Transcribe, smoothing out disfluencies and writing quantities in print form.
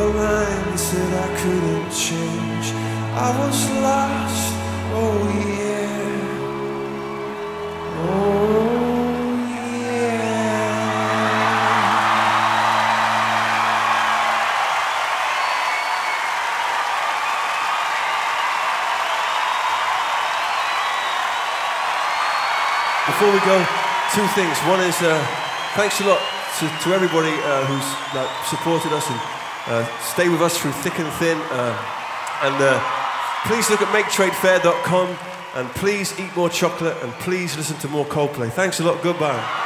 lines that I couldn't change. I was lost, oh yeah, oh yeah. Before we go, two things. One is thanks a lot to everybody who's supported us and stayed with us through thick and thin. And please look at maketradefair.com and please eat more chocolate and please listen to more Coldplay. Thanks a lot. Goodbye.